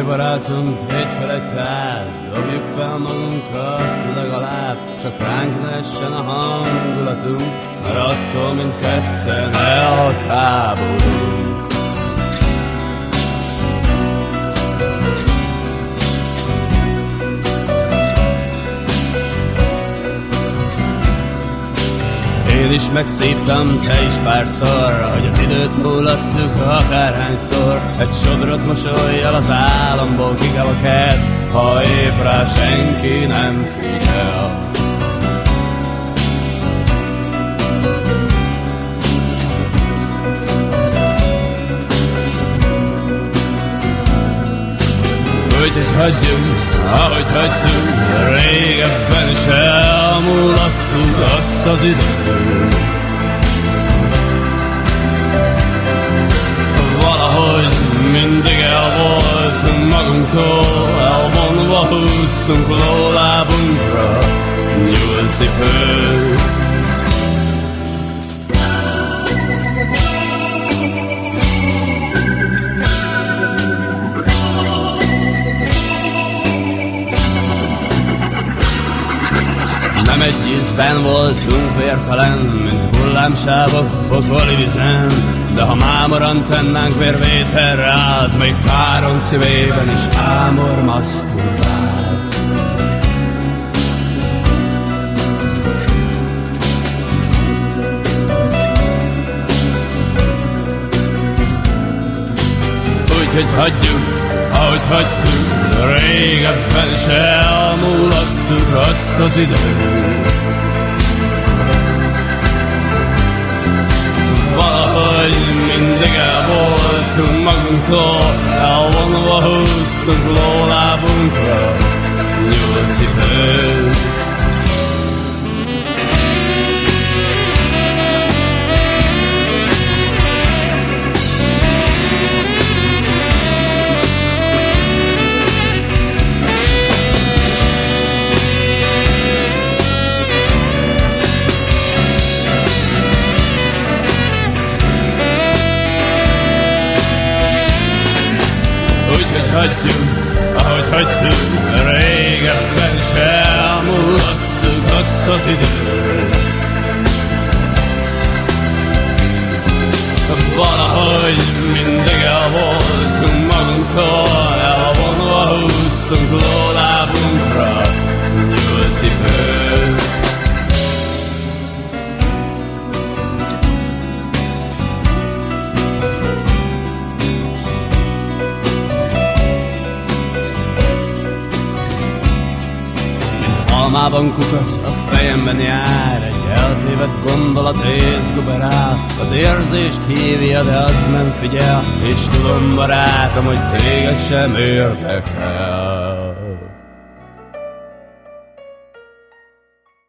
barátunk, tégy fel egy tál, dobjuk fel magunkat legalább, csak ránk ne essen a hangulatunk, mert attól mindketten elkábulunk. Én is megszívtam, te is párszor, hogy az időt múlattuk akárhányszor. Egy sodrot mosollyal az álomból kikel a kert, ha épp rá senki nem figyel. Úgyhogy hagyjunk, ahogy hagytunk, régebben is elmulattuk azt az időt. Valahogy mindig el voltunk magunktól, elvonva húztunk lólábunkra nyúlcipőt. Nem egy ízben voltunk vértelen, mint hullámsávok pokoli vizen, de ha mámoran tennánk vérvételre át, még Káron szívében is ámor maszturbál. Úgyhogy hagyjuk, ahogy hagytuk, régebben is elmulattuk azt az időt. Valahogy mindig el voltunk magunktól, elvonva húztunk lólábunkra nyúlcipőt. Hagyjuk, ahogy hagytuk, régebben is elmulattuk azt az időt. Valahogy mindig el voltunk magunktól, elvonva húztunk lólábunkra nyúlcipőt. Almában kukac, a fejemben jár, egy eltévedt gondolat észguberál. Az érzést hívja, de az nem figyel, és tudom barátom, hogy téged sem érdekel.